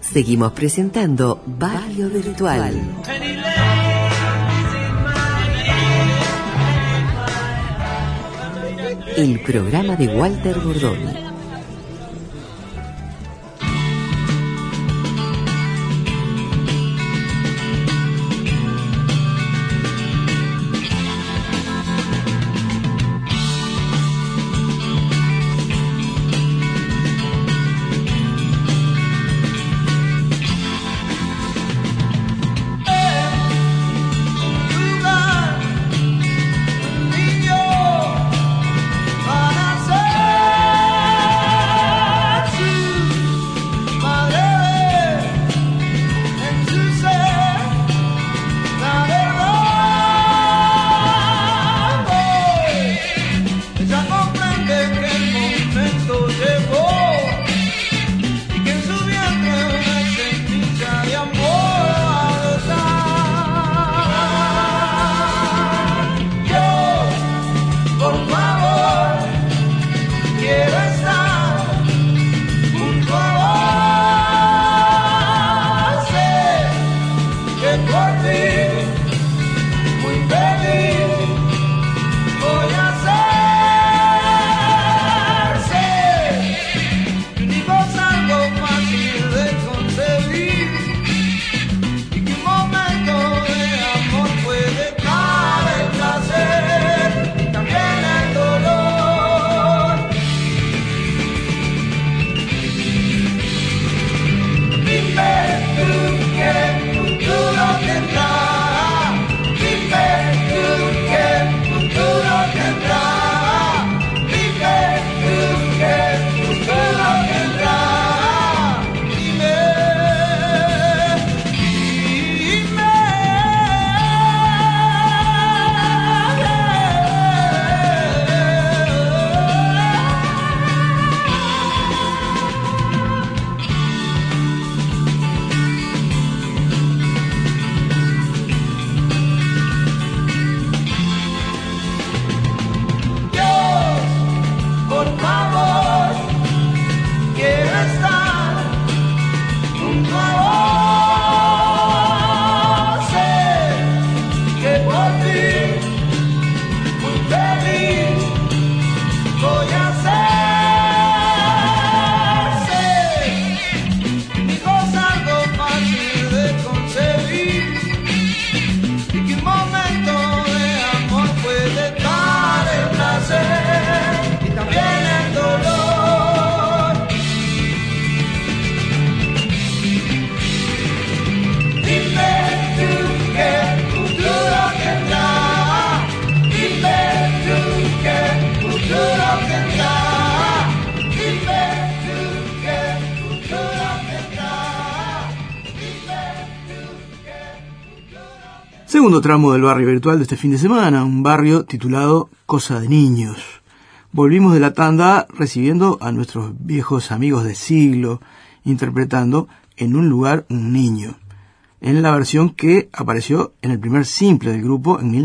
Seguimos presentando Barrio Virtual. El programa de Walter Bordoni. Segundo tramo del barrio virtual de este fin de semana, un barrio titulado Cosa de Niños. Volvimos de la tanda recibiendo a nuestros viejos amigos de siglo, interpretando En un lugar un niño, en la versión que apareció en el primer simple del grupo en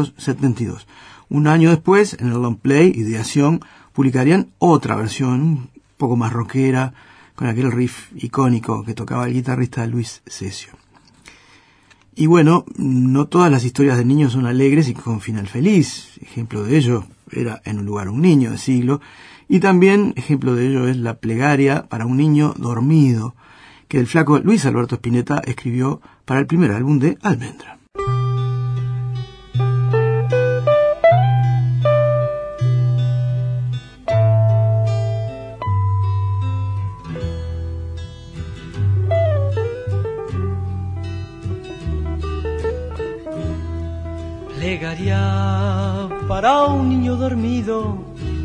1972. Un año después, en el long play Ideación, publicarían otra versión, un poco más rockera, con aquel riff icónico que tocaba el guitarrista Luis Cesio. Y bueno, no todas las historias de niños son alegres y con final feliz. Ejemplo de ello era En un lugar un niño de siglo. Y también ejemplo de ello es La plegaria para un niño dormido, que el flaco Luis Alberto Spinetta escribió para el primer álbum de Almendra. Plegaria para un niño dormido,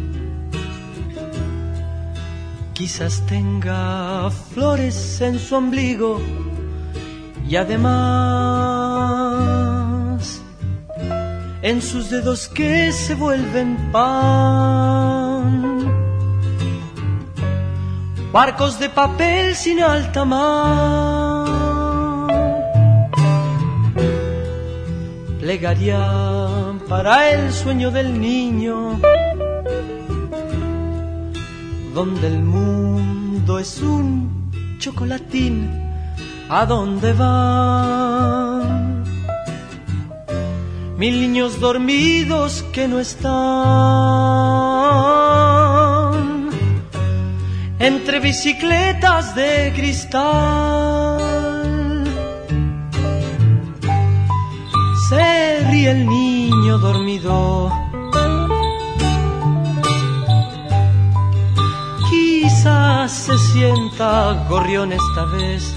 quizás tenga flores en su ombligo y además en sus dedos que se vuelven pan, barcos de papel sin alta mar. Plegaria para el sueño del niño, donde el mundo es un chocolatín ¿A dónde van? 1000 niños dormidos que no están entre bicicletas de cristal. Se ríe el niño dormido, quizás se sienta gorrión esta vez,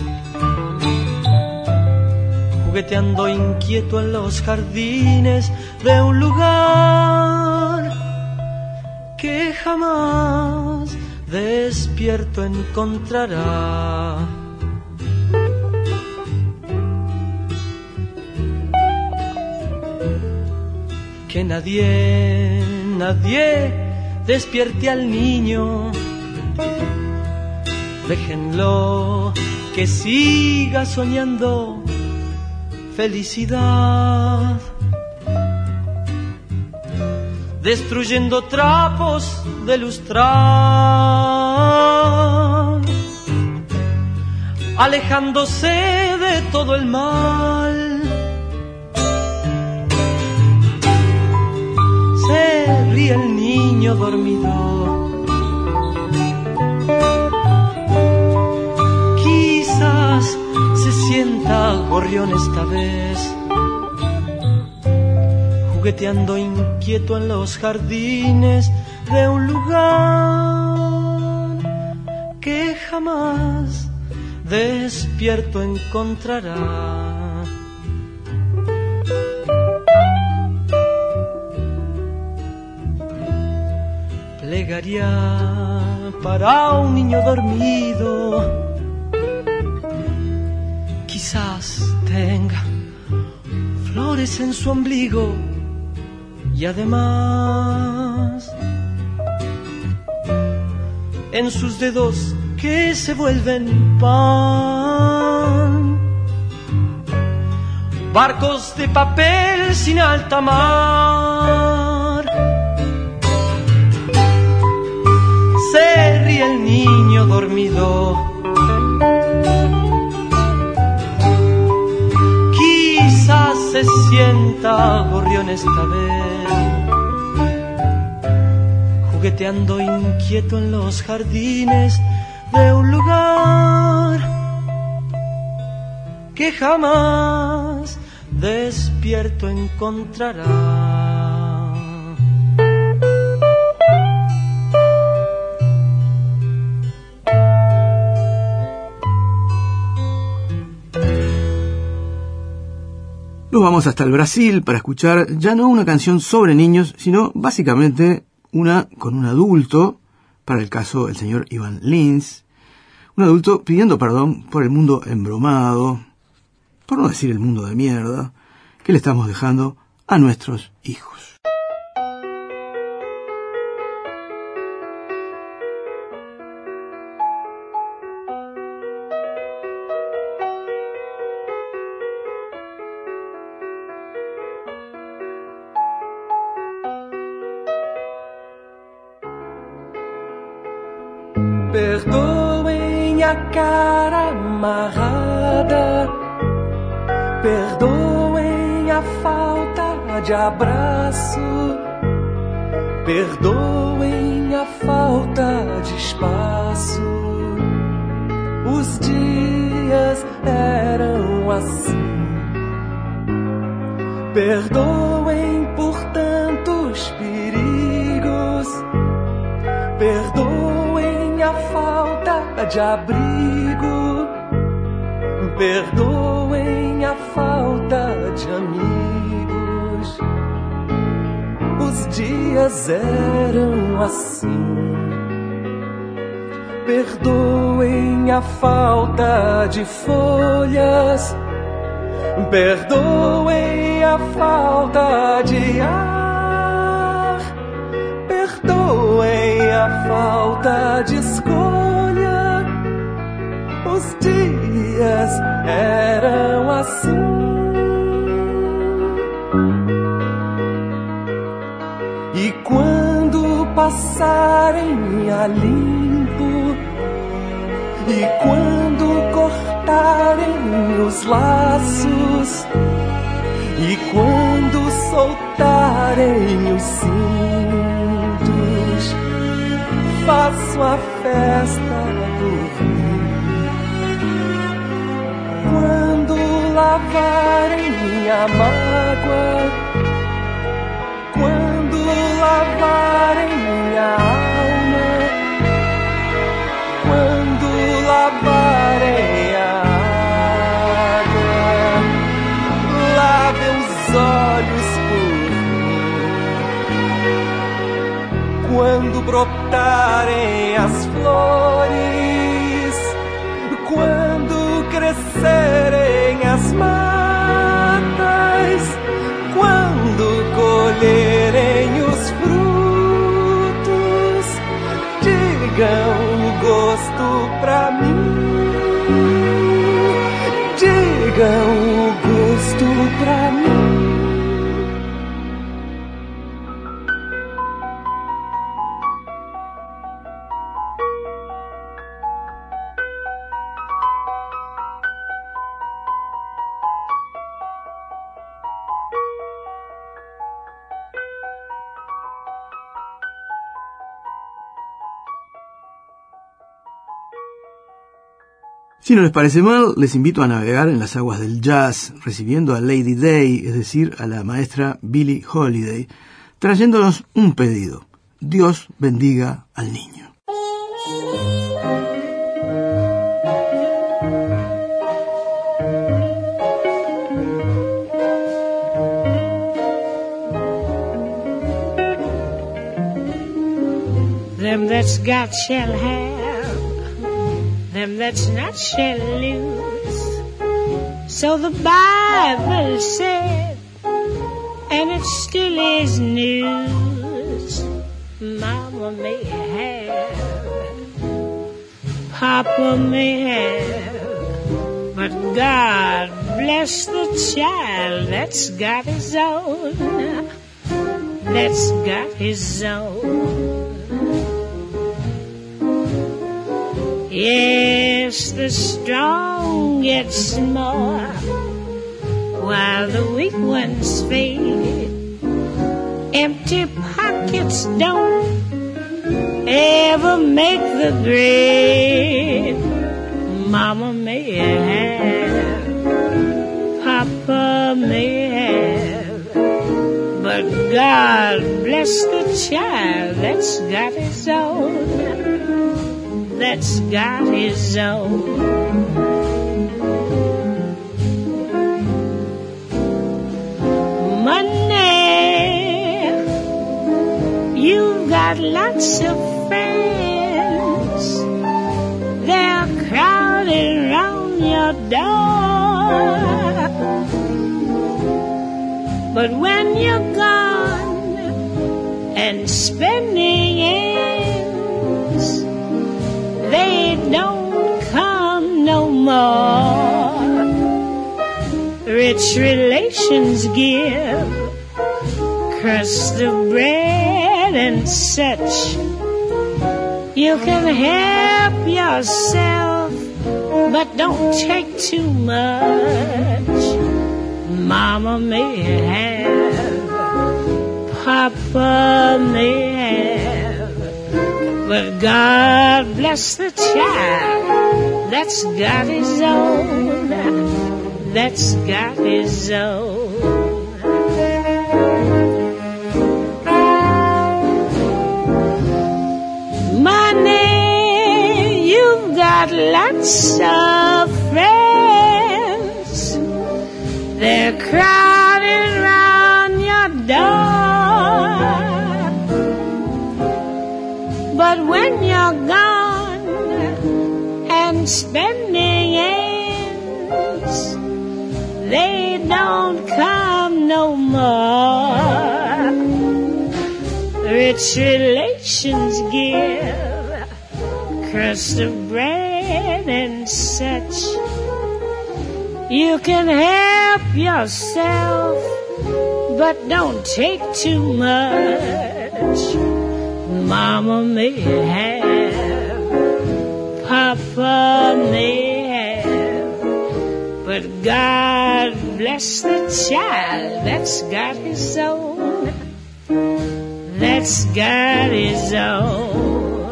jugueteando inquieto en los jardines de un lugar que jamás despierto encontrará. Que nadie despierte al niño, déjenlo que siga soñando felicidad, destruyendo trapos de lustrar, alejándose de todo el mal. Se ríe el niño dormido, quizás se sienta gorrión esta vez, jugueteando inquieto en los jardines de un lugar que jamás despierto encontrará. Plegaria para un niño dormido, quizás tenga flores en su ombligo y además en sus dedos que se vuelven pan, barcos de papel sin alta mar. Se ríe el niño dormido, quizás se sienta gorrión esta vez, jugueteando inquieto en los jardines de un lugar que jamás despierto encontrará. Nos vamos hasta el Brasil para escuchar ya no una canción sobre niños, sino básicamente una con un adulto, para el caso el señor Ivan Lins, un adulto pidiendo perdón por el mundo embromado, por no decir el mundo de mierda, que le estamos dejando a nuestros hijos. Perdoem a cara amarrada, perdoem a falta de abraço, perdoem a falta de espaço. Os dias eram assim. Perdoem por tantos perigos, perdoem a falta de abrigo, perdoem a falta de amigos. Os dias eram assim. Perdoem a falta de folhas, perdoem a falta de ar, perdoem a falta de escolha. Os dias eram assim. E quando passarem a limpo, e quando cortarem os laços, e quando soltarem os cintos, faço a festa por mim. Quando lavarem minha mágoa, quando lavarem minha alma, quando lavarem a água, lavem os olhos por mim. Quando brotarem as flores, quando crescerem as matas, quando colherem os frutos, digam o gosto pra mim, digam o gosto pra mim. Si no les parece mal, les invito a navegar en las aguas del jazz, recibiendo a Lady Day, es decir, a la maestra Billie Holiday, trayéndonos un pedido: Dios bendiga al niño. Them that's got shall have, them that's not shall lose. So the Bible said, and it still is news. Mama may have, Papa may have, but God bless the child that's got his own, that's got his own. Yes, the strong get more, while the weak ones fade. Empty pockets don't ever make the grade. Mama may have, Papa may have, but God bless the child that's got his own, that's got his own. Money, you've got lots of friends, they're crowding round your door. But when you're gone and spending ends, they don't come no more. Rich relations give crust of bread and such. You can help yourself, but don't take too much. Mama may have, Papa may have, but God bless the child that's got his own, that's got his own. Money, you've got lots of friends, they're crowding round your door. But when you're gone and spending ends, they don't come no more. Rich relations give crust of bread and such. You can help yourself, but don't take too much. Mama may have, Papa may have, but But God bless the child that's got his own, that's got his own.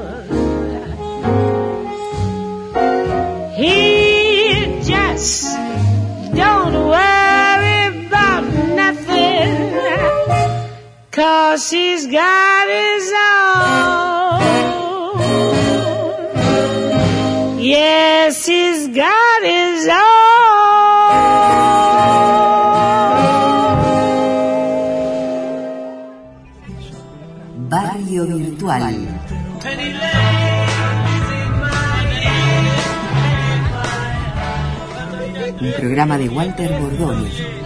He just don't worry about nothing, 'cause he's got his own. Yes, he's got his own. Barrio Virtual. Un programa de Walter Bordoni.